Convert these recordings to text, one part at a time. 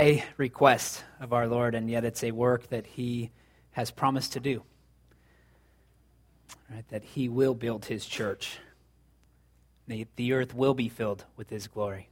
a request of our Lord, and yet it's a work that he has promised to do. Right? That he will build his church. The earth will be filled with his glory.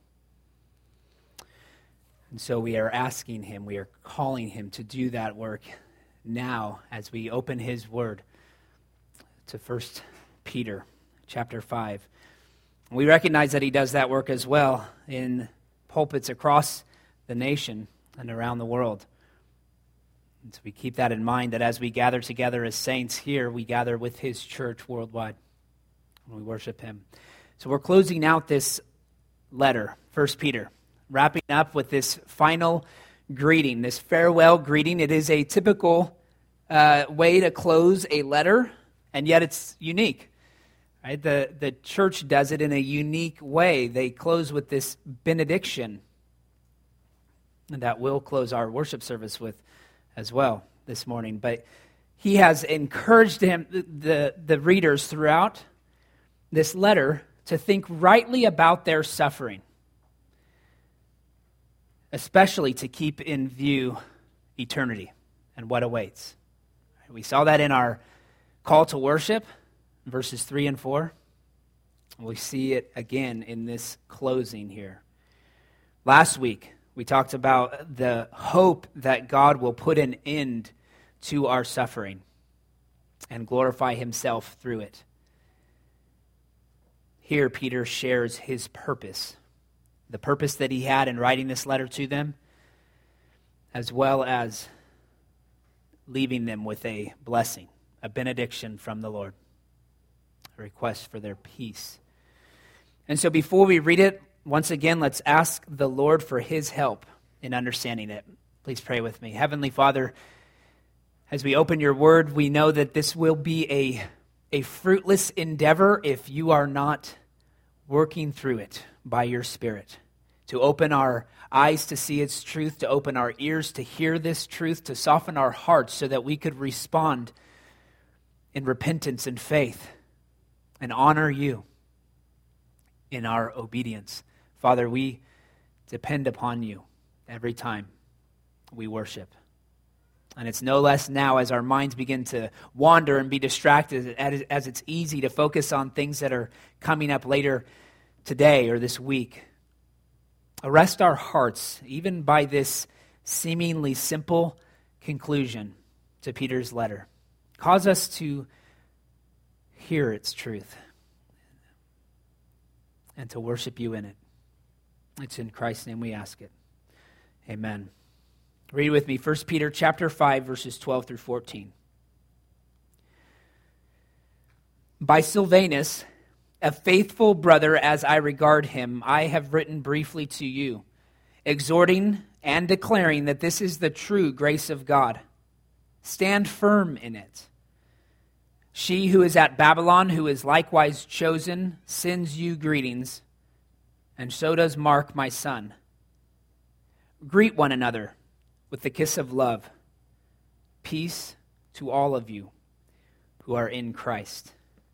And so we are asking him, we are calling him to do that work now as we open his word to 1 Peter chapter 5. We recognize that he does that work as well in pulpits across the nation and around the world. And so we keep that in mind, that as we gather together as saints here, we gather with his church worldwide and we worship him. So we're closing out this letter, 1 Peter, wrapping up with this final greeting, this farewell greeting. It is a typical way to close a letter, and yet it's unique. Right? The church does it in a unique way. They close with this benediction, and that we'll close our worship service with as well this morning. But he has encouraged the readers throughout this letter to think rightly about their suffering, especially to keep in view eternity and what awaits. We saw that in our call to worship, verses 3 and 4. We see it again in this closing here. Last week, we talked about the hope that God will put an end to our suffering and glorify himself through it. Here, Peter shares his purpose, the purpose that he had in writing this letter to them, as well as leaving them with a blessing, a benediction from the Lord, a request for their peace. And so before we read it, once again, let's ask the Lord for his help in understanding it. Please pray with me. Heavenly Father, as we open your word, we know that this will be a fruitless endeavor if you are not working through it by your Spirit, to open our eyes to see its truth, to open our ears to hear this truth, to soften our hearts so that we could respond in repentance and faith and honor you in our obedience. Father, we depend upon you every time we worship. And it's no less now as our minds begin to wander and be distracted, as it's easy to focus on things that are coming up later today or this week. Arrest our hearts, even by this seemingly simple conclusion to Peter's letter. Cause us to hear its truth and to worship you in it. It's in Christ's name we ask it. Amen. Read with me 1 Peter chapter 5, verses 12 through 14. By Silvanus, a faithful brother as I regard him, I have written briefly to you, exhorting and declaring that this is the true grace of God. Stand firm in it. She who is at Babylon, who is likewise chosen, sends you greetings, and so does Mark, my son. Greet one another with the kiss of love. Peace to all of you who are in Christ.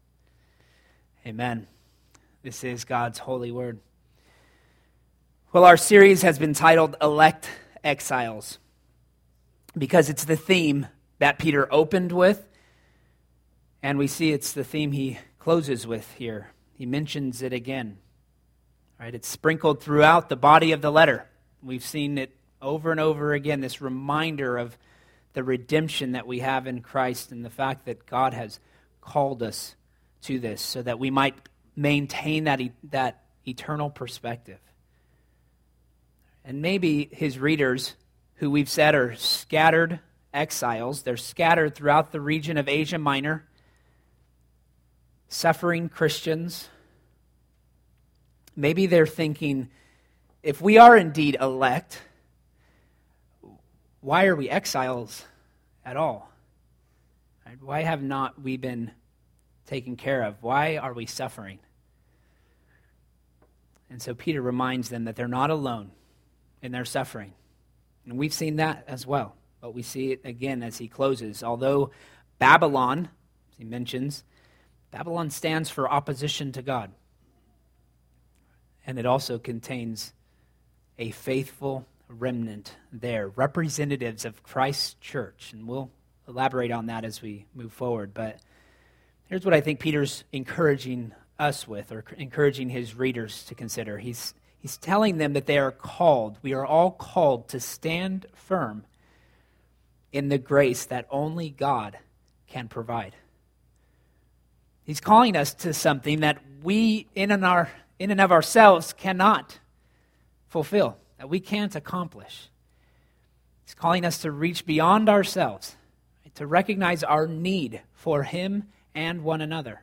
Amen. This is God's holy word. Well, our series has been titled Elect Exiles because it's the theme that Peter opened with, and we see it's the theme he closes with here. He mentions it again. Right? It's sprinkled throughout the body of the letter. We've seen it over and over again, this reminder of the redemption that we have in Christ and the fact that God has called us to this so that we might maintain that eternal perspective. And maybe his readers, who we've said are scattered exiles, they're scattered throughout the region of Asia Minor, suffering Christians. Maybe they're thinking, if we are indeed elect, why are we exiles at all? Right? Why have not we been taken care of? Why are we suffering? And so Peter reminds them that they're not alone in their suffering. And we've seen that as well. But we see it again as he closes. Although Babylon, as he mentions, Babylon stands for opposition to God. And it also contains a faithful remnant there, representatives of Christ's church. And we'll elaborate on that as we move forward. But here's what I think Peter's encouraging us with, or encouraging his readers to consider. He's telling them that they are called, we are all called to stand firm in the grace that only God can provide. He's calling us to something that we, in and of ourselves, cannot fulfill, that we can't accomplish. He's calling us to reach beyond ourselves, right, to recognize our need for Him and one another.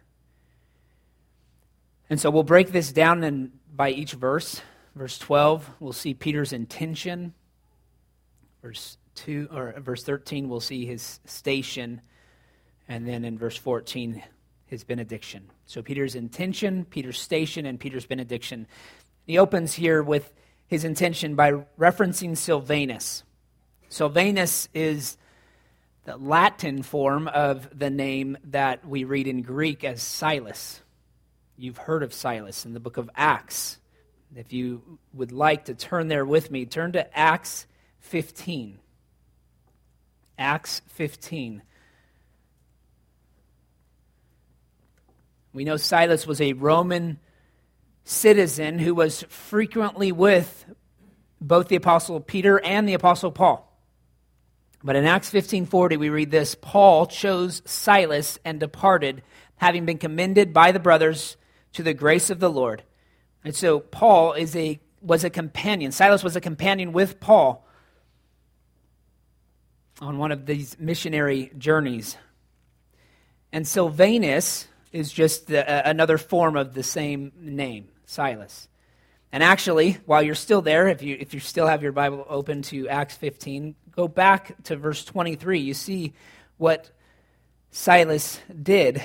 And so we'll break this down by each verse. Verse 12, we'll see Peter's intention. Verse 13, we'll see his station. And then in verse 14, his benediction. So Peter's intention, Peter's station, and Peter's benediction. He opens here with his intention by referencing Silvanus. Silvanus is the Latin form of the name that we read in Greek as Silas. You've heard of Silas in the book of Acts. If you would like to turn there with me, turn to Acts 15. Acts 15. We know Silas was a Roman citizen who was frequently with both the Apostle Peter and the Apostle Paul. But in Acts 15:40 we read this: Paul chose Silas and departed, having been commended by the brothers to the grace of the Lord. And so Paul was a companion. Silas was a companion with Paul on one of these missionary journeys. And Silvanus is just another form of the same name, Silas. And actually, while you're still there, if you still have your Bible open to Acts 15, go back to verse 23. You see what Silas did.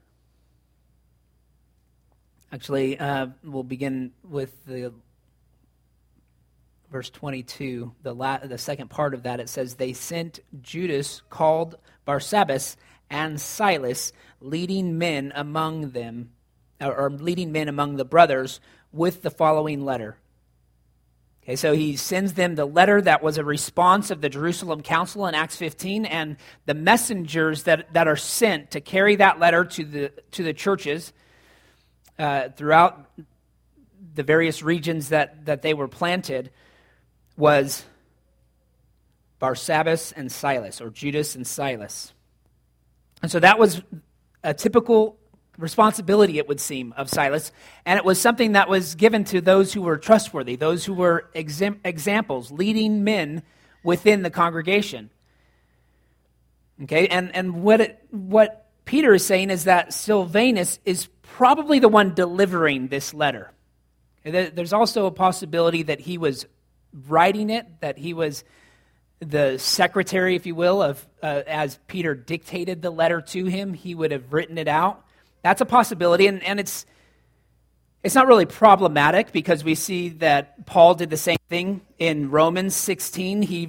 Actually, we'll begin with the verse 22, the second part of that. It says, they sent Judas, called Barsabbas, and Silas, leading men among them, or leading men among the brothers, with the following letter. Okay, so he sends them the letter that was a response of the Jerusalem Council in Acts 15, and the messengers that are sent to carry that letter to the churches throughout the various regions that they were planted was Barsabbas and Silas, or Judas and Silas. And so that was a typical responsibility, it would seem, of Silas. And it was something that was given to those who were trustworthy, those who were examples, leading men within the congregation. Okay, and what Peter is saying is that Silvanus is probably the one delivering this letter. There's also a possibility that he was writing it, that he was the secretary, if you will, of as Peter dictated the letter to him, he would have written it out. That's a possibility, and it's not really problematic because we see that Paul did the same thing in Romans 16. He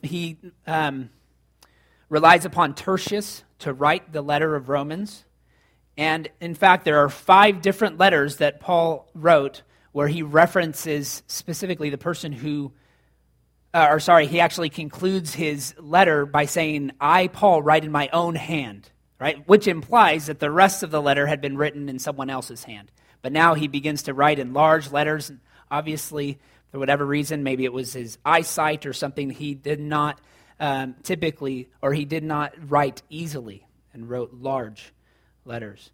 relies upon Tertius to write the letter of Romans, and in fact, there are 5 different letters that Paul wrote where he references specifically the person who. He actually concludes his letter by saying, I, Paul, write in my own hand, right? Which implies that the rest of the letter had been written in someone else's hand. But now he begins to write in large letters. And obviously, for whatever reason, maybe it was his eyesight or something, he did not he did not write easily and wrote large letters.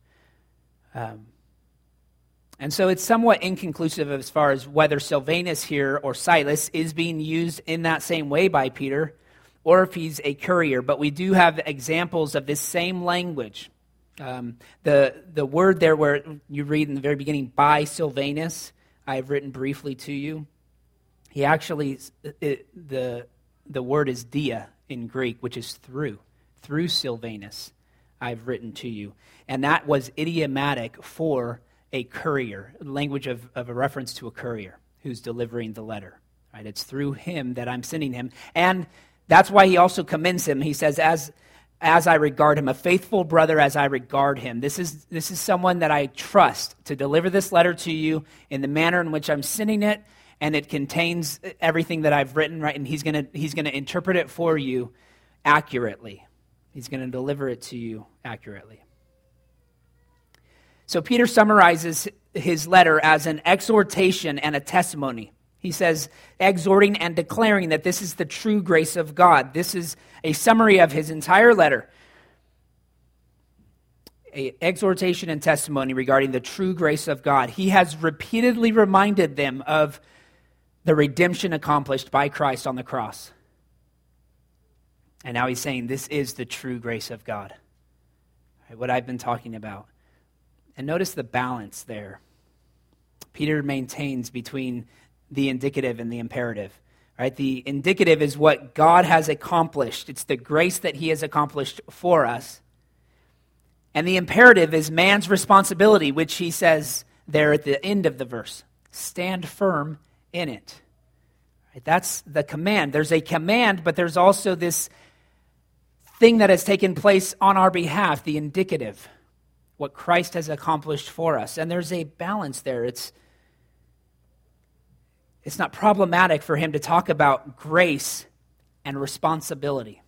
And so it's somewhat inconclusive as far as whether Silvanus here or Silas is being used in that same way by Peter or if he's a courier. But we do have examples of this same language. The word there where you read in the very beginning, by Silvanus, I have written briefly to you. He actually, the word is dia in Greek, which is through Silvanus, I've written to you. And that was idiomatic for a courier, language of a reference to a courier who's delivering the letter. Right? It's through him that I'm sending him. And that's why he also commends him. He says, as I regard him, a faithful brother as I regard him. This is someone that I trust to deliver this letter to you in the manner in which I'm sending it and it contains everything that I've written, right? And he's going to interpret it for you accurately. He's going to deliver it to you accurately. So Peter summarizes his letter as an exhortation and a testimony. He says, exhorting and declaring that this is the true grace of God. This is a summary of his entire letter. An exhortation and testimony regarding the true grace of God. He has repeatedly reminded them of the redemption accomplished by Christ on the cross. And now he's saying this is the true grace of God. Right, what I've been talking about. And notice the balance there. Peter maintains between the indicative and the imperative. Right? The indicative is what God has accomplished. It's the grace that he has accomplished for us. And the imperative is man's responsibility, which he says there at the end of the verse. Stand firm in it. Right? That's the command. There's a command, but there's also this thing that has taken place on our behalf, the indicative, what Christ has accomplished for us. And there's a balance there. It's not problematic for him to talk about grace and responsibility.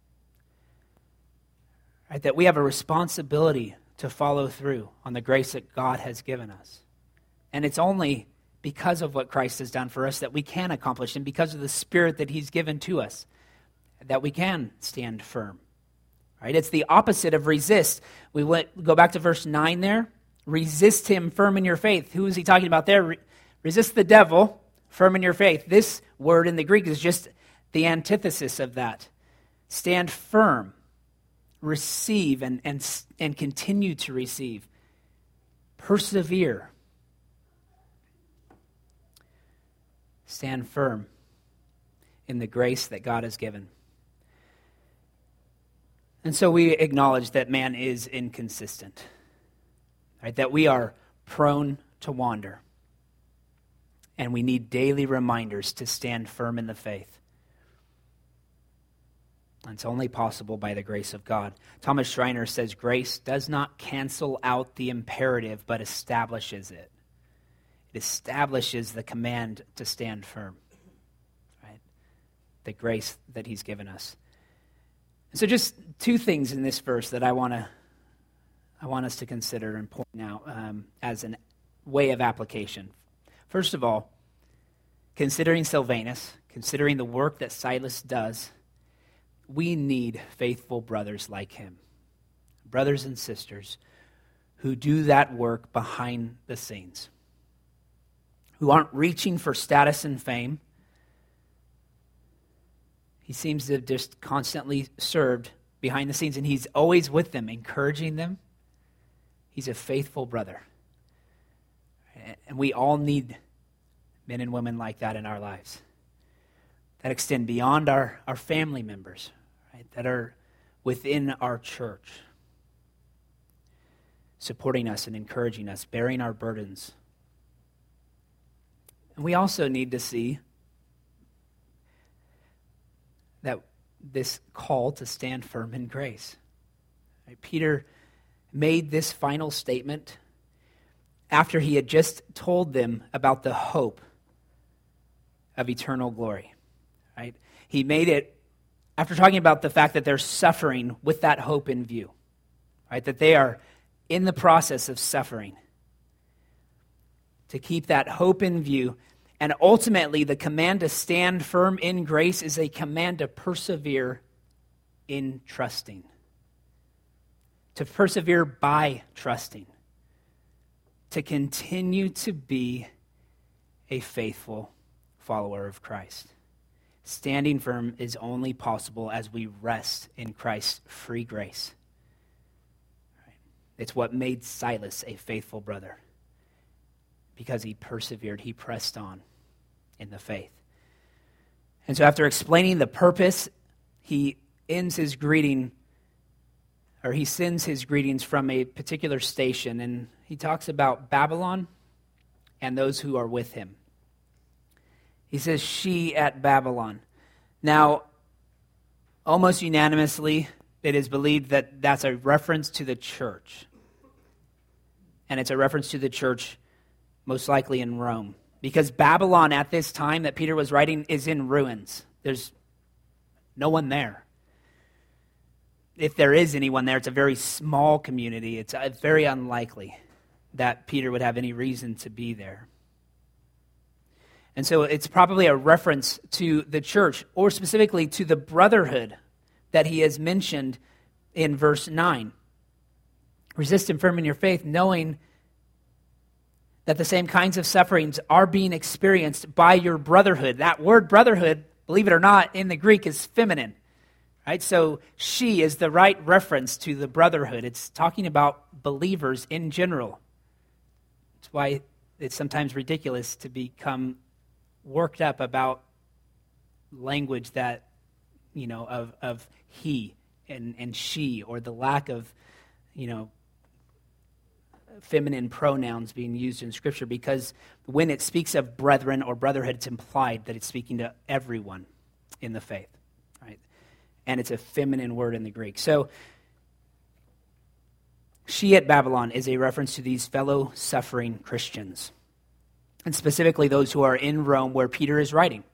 Right? That we have a responsibility to follow through on the grace that God has given us. And it's only because of what Christ has done for us that we can accomplish, and because of the Spirit that he's given to us, that we can stand firm. Right? It's the opposite of resist. Go back to verse 9 there. Resist him firm in your faith. Who is he talking about there? Resist the devil, firm in your faith. This word in the Greek is just the antithesis of that. Stand firm. Receive and continue to receive. Persevere. Stand firm in the grace that God has given. And so we acknowledge that man is inconsistent, right? That we are prone to wander. And we need daily reminders to stand firm in the faith. And it's only possible by the grace of God. Thomas Schreiner says grace does not cancel out the imperative, but establishes it. It establishes the command to stand firm. Right? The grace that he's given us. So just two things in this verse that I want us to consider and point out as a way of application. First of all, considering Silvanus, considering the work that Silas does, we need faithful brothers like him. Brothers and sisters who do that work behind the scenes. Who aren't reaching for status and fame. He seems to have just constantly served behind the scenes, and he's always with them, encouraging them. He's a faithful brother. And we all need men and women like that in our lives. That extend beyond our family members, right? That are within our church. Supporting us and encouraging us, bearing our burdens. And we also need to see that this call to stand firm in grace. Right? Peter made this final statement after he had just told them about the hope of eternal glory. Right? He made it after talking about the fact that they're suffering with that hope in view. Right? That they are in the process of suffering. To keep that hope in view. And ultimately, the command to stand firm in grace is a command to persevere in trusting. To persevere by trusting. To continue to be a faithful follower of Christ. Standing firm is only possible as we rest in Christ's free grace. It's what made Silas a faithful brother. Because he persevered, he pressed on in the faith. And so after explaining the purpose, he ends his greeting, or he sends his greetings from a particular station, and he talks about Babylon and those who are with him. He says, she at Babylon. Now, almost unanimously, it is believed that that's a reference to the church. And it's a reference to the church most likely in Rome. because Babylon at this time that Peter was writing is in ruins. There's no one there. If there is anyone there, it's a very small community. It's very unlikely that Peter would have any reason to be there. And so it's probably a reference to the church, or specifically to the brotherhood that he has mentioned in verse 9. Resist and firm in your faith, knowing that the same kinds of sufferings are being experienced by your brotherhood. That word brotherhood, believe it or not, in the Greek is feminine. Right? So she is the right reference to the brotherhood. It's talking about believers in general. That's why it's sometimes ridiculous to become worked up about language that, of he and she, or the lack of, feminine pronouns being used in Scripture, because when it speaks of brethren or brotherhood, it's implied that it's speaking to everyone in the faith, right? And it's a feminine word in the Greek. So, she at Babylon is a reference to these fellow suffering Christians, and specifically those who are in Rome where Peter is writing.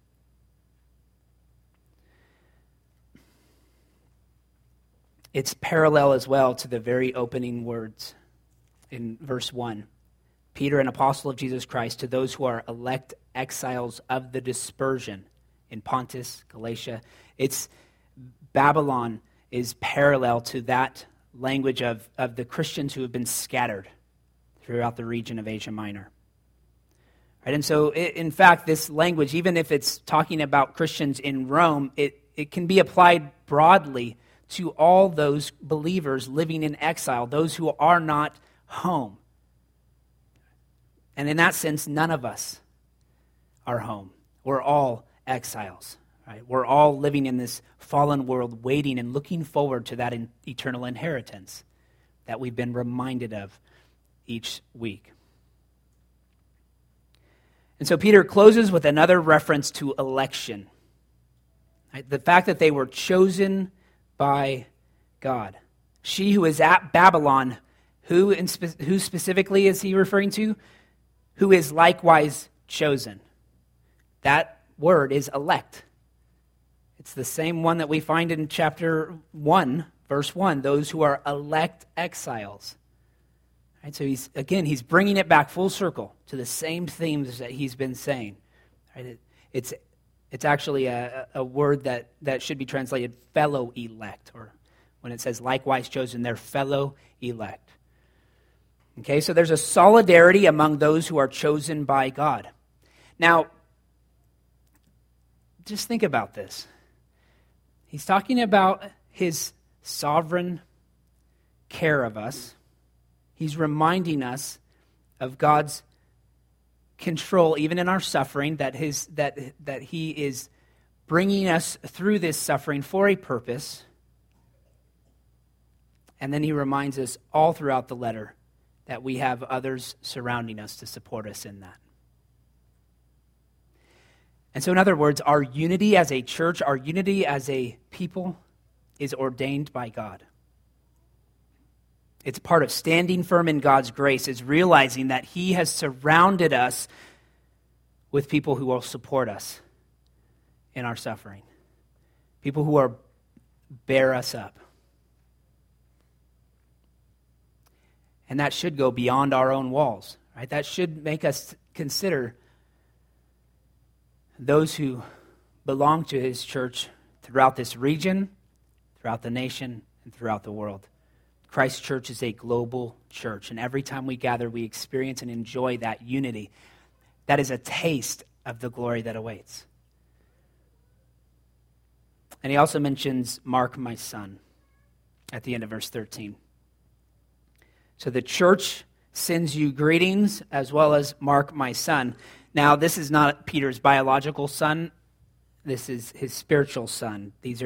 It's parallel as well to the very opening words in verse 1. Peter, an apostle of Jesus Christ, to those who are elect exiles of the dispersion in Pontus, Galatia. It's Babylon is parallel to that language of the Christians who have been scattered throughout the region of Asia Minor. Right? And so, in fact, this language, even if it's talking about Christians in Rome, it can be applied broadly to all those believers living in exile, those who are not home. And in that sense, none of us are home. We're all exiles. Right? We're all living in this fallen world, waiting and looking forward to that eternal inheritance that we've been reminded of each week. And so Peter closes with another reference to election. Right? The fact that they were chosen by God. She who is at Babylon, who specifically is he referring to? Who is likewise chosen. That word is elect. It's the same one that we find in chapter 1, verse 1, those who are elect exiles. Right, so he's bringing it back full circle to the same themes that he's been saying. Right, it's actually a word that should be translated fellow elect, or when it says likewise chosen, they're fellow elect. Okay, so there's a solidarity among those who are chosen by God. Now, just think about this. He's talking about his sovereign care of us. He's reminding us of God's control, even in our suffering, that he is bringing us through this suffering for a purpose. And then he reminds us all throughout the letter that we have others surrounding us to support us in that. And so, in other words, our unity as a church, our unity as a people is ordained by God. It's part of standing firm in God's grace, is realizing that he has surrounded us with people who will support us in our suffering. People who bear us up. And that should go beyond our own walls, right? That should make us consider those who belong to his church throughout this region, throughout the nation, and throughout the world. Christ's church is a global church, and every time we gather, we experience and enjoy that unity. That is a taste of the glory that awaits. And he also mentions, Mark, my son, at the end of verse 13. So the church sends you greetings, as well as Mark, my son. Now, this is not Peter's biological son. This is his spiritual son. This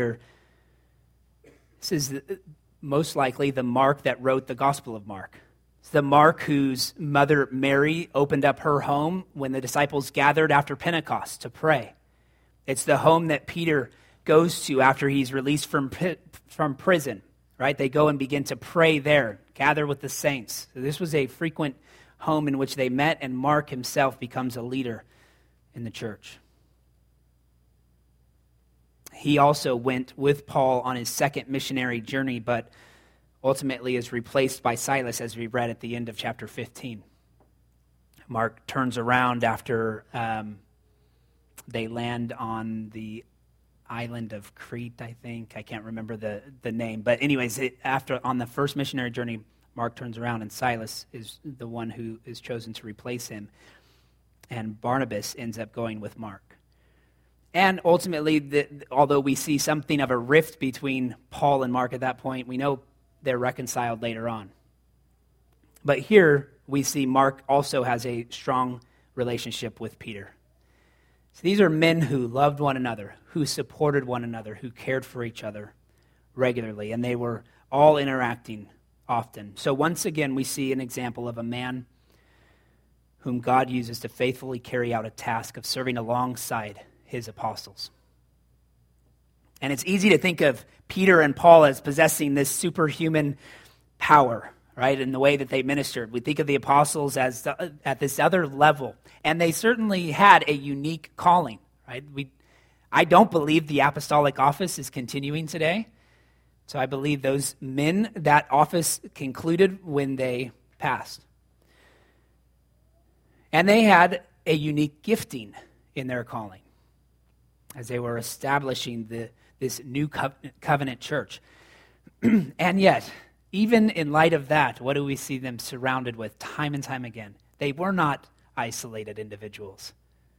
is most likely the Mark that wrote the Gospel of Mark. It's the Mark whose mother Mary opened up her home when the disciples gathered after Pentecost to pray. It's the home that Peter goes to after he's released from prison. Right? They go and begin to pray there, gather with the saints. So this was a frequent home in which they met, and Mark himself becomes a leader in the church. He also went with Paul on his second missionary journey, but ultimately is replaced by Silas, as we read at the end of chapter 15. Mark turns around after they land on the island of Crete, I think. I can't remember the name. But anyways, after on the first missionary journey, Mark turns around and Silas is the one who is chosen to replace him. And Barnabas ends up going with Mark. And ultimately, although we see something of a rift between Paul and Mark at that point, we know they're reconciled later on. But here we see Mark also has a strong relationship with Peter. So these are men who loved one another, who supported one another, who cared for each other regularly, and they were all interacting often. So once again, we see an example of a man whom God uses to faithfully carry out a task of serving alongside his apostles. And it's easy to think of Peter and Paul as possessing this superhuman power, right, in the way that they ministered. We think of the apostles as at this other level, and they certainly had a unique calling, right? I don't believe the apostolic office is continuing today, so I believe those men, that office concluded when they passed. And they had a unique gifting in their calling as they were establishing this new covenant church. And yet, even in light of that, what do we see them surrounded with time and time again? They were not isolated individuals.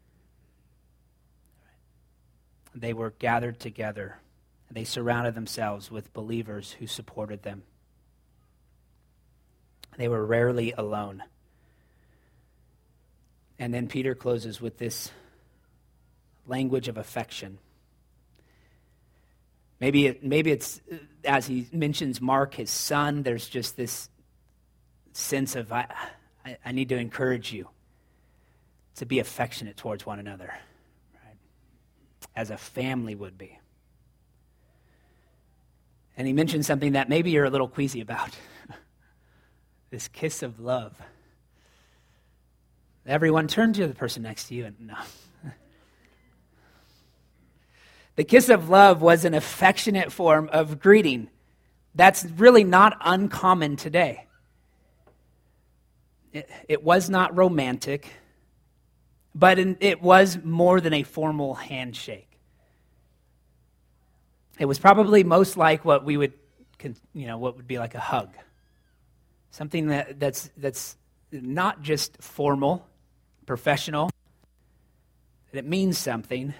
They were gathered together. They surrounded themselves with believers who supported them. They were rarely alone. And then Peter closes with this language of affection. Maybe it's, as he mentions Mark, his son, there's just this sense of, I need to encourage you to be affectionate towards one another, right? As a family would be. And he mentions something that maybe you're a little queasy about. This kiss of love. Everyone turn to the person next to you and no. The kiss of love was an affectionate form of greeting. That's really not uncommon today. It was not romantic, but it was more than a formal handshake. It was probably most like what we would, what would be like a hug. Something that's not just formal, professional, that it means something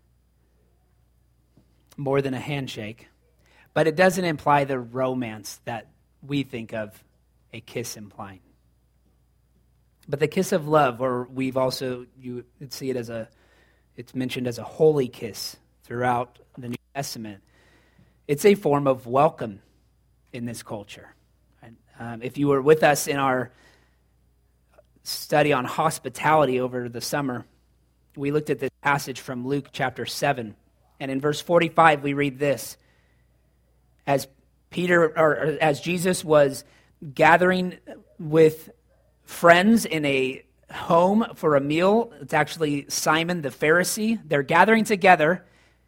more than a handshake, but it doesn't imply the romance that we think of a kiss implying. But the kiss of love, or you see it it's mentioned as a holy kiss throughout the New Testament. It's a form of welcome in this culture. Right? If you were with us in our study on hospitality over the summer, we looked at this passage from Luke chapter 7. And in verse 45, we read this. As Jesus was gathering with friends in a home for a meal, it's actually Simon the Pharisee. They're gathering together,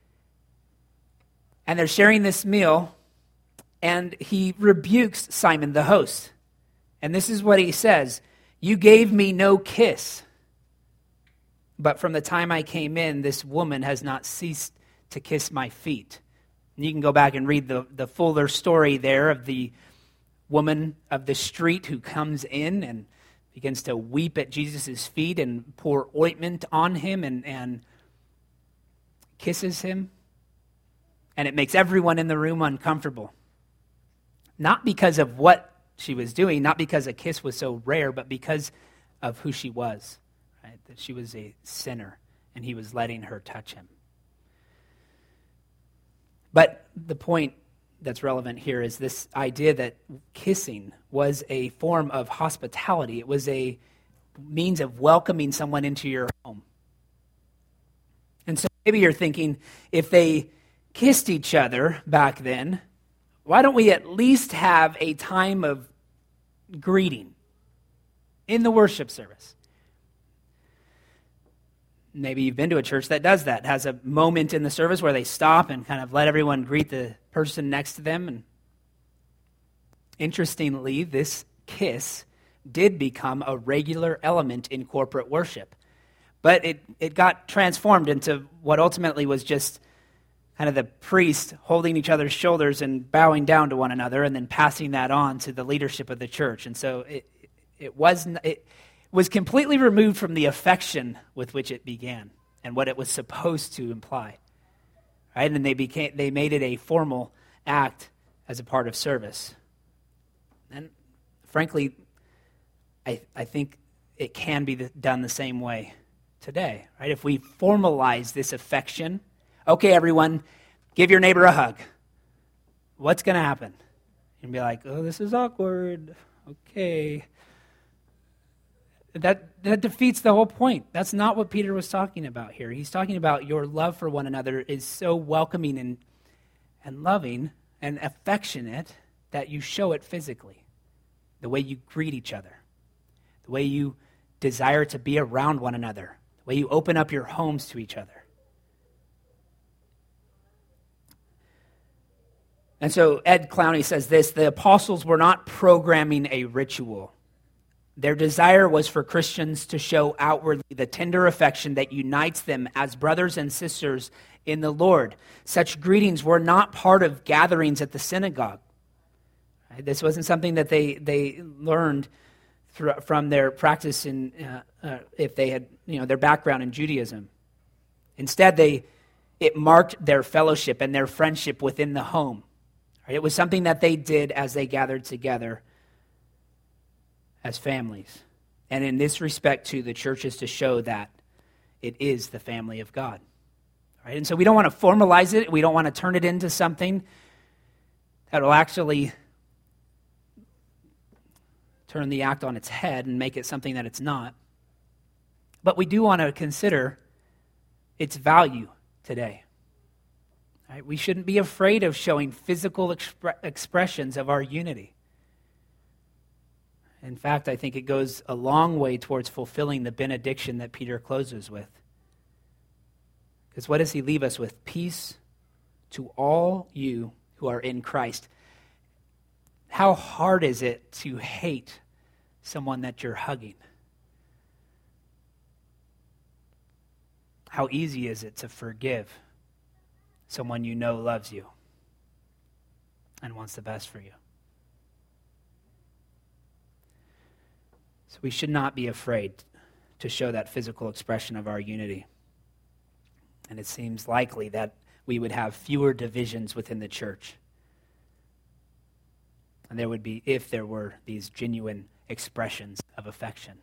and they're sharing this meal, and he rebukes Simon the host. And this is what he says: "You gave me no kiss, but from the time I came in, this woman has not ceased to kiss my feet." And you can go back and read the fuller story there of the woman of the street who comes in and begins to weep at Jesus' feet and pour ointment on him and kisses him. And it makes everyone in the room uncomfortable. Not because of what she was doing, not because a kiss was so rare, but because of who she was. Right? That she was a sinner, and he was letting her touch him. But the point that's relevant here is this idea that kissing was a form of hospitality. It was a means of welcoming someone into your home. And so maybe you're thinking, if they kissed each other back then, why don't we at least have a time of greeting? in the worship service. Maybe you've been to a church that does that, has a moment in the service where they stop and kind of let everyone greet the person next to them. And interestingly, this kiss did become a regular element in corporate worship. But it got transformed into what ultimately was just kind of the priest holding each other's shoulders and bowing down to one another and then passing that on to the leadership of the church. And so it was completely removed from the affection with which it began and what it was supposed to imply. Right? And they made it a formal act as a part of service. And frankly, I think it can be done the same way today. Right? If we formalize this affection, okay, everyone, give your neighbor a hug. What's going to happen? You'll be like, oh, this is awkward. Okay. That defeats the whole point. That's not what Peter was talking about here. He's talking about your love for one another is so welcoming and loving and affectionate that you show it physically. The way you greet each other. The way you desire to be around one another. The way you open up your homes to each other. And so Ed Clowney says this, the apostles were not programming a ritual. Their desire was for Christians to show outwardly the tender affection that unites them as brothers and sisters in the Lord. Such greetings were not part of gatherings at the synagogue. This wasn't something that they learned from their practice in, if they had, their background in Judaism. Instead, it marked their fellowship and their friendship within the home. It was something that they did as they gathered together as families. And in this respect, too, the church is to show that it is the family of God. Right? And so we don't want to formalize it. We don't want to turn it into something that will actually turn the act on its head and make it something that it's not. But we do want to consider its value today. Right? We shouldn't be afraid of showing physical expressions of our unity. In fact, I think it goes a long way towards fulfilling the benediction that Peter closes with. Because what does he leave us with? Peace to all you who are in Christ. How hard is it to hate someone that you're hugging? How easy is it to forgive someone you know loves you and wants the best for you? So we should not be afraid to show that physical expression of our unity. And it seems likely that we would have fewer divisions within the church. And there would be, if there were these genuine expressions of affection.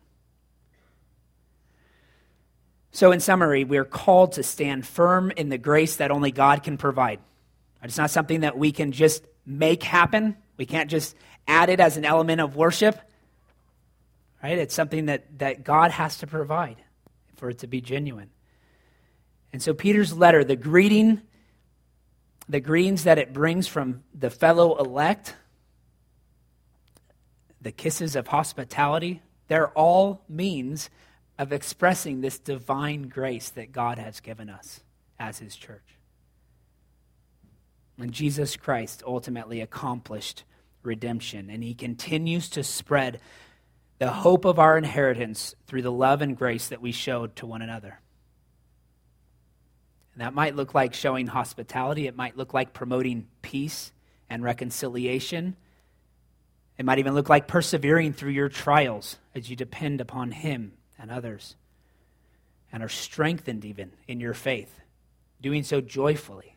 So in summary, we're called to stand firm in the grace that only God can provide. It's not something that we can just make happen. We can't just add it as an element of worship. Right? It's something that God has to provide for it to be genuine. And so Peter's letter, the greetings that it brings from the fellow elect, the kisses of hospitality, they're all means of expressing this divine grace that God has given us as his church. And Jesus Christ ultimately accomplished redemption, and he continues to spread the hope of our inheritance through the love and grace that we showed to one another. And that might look like showing hospitality. It might look like promoting peace and reconciliation. It might even look like persevering through your trials as you depend upon him and others and are strengthened even in your faith, doing so joyfully.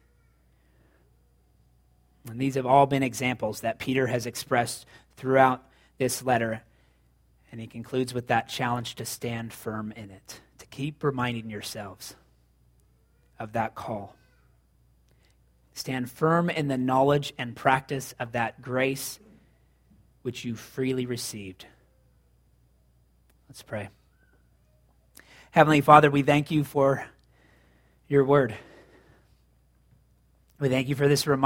And these have all been examples that Peter has expressed throughout this letter. And he concludes with that challenge to stand firm in it, to keep reminding yourselves of that call. Stand firm in the knowledge and practice of that grace which you freely received. Let's pray. Heavenly Father, we thank you for your word. We thank you for this reminder.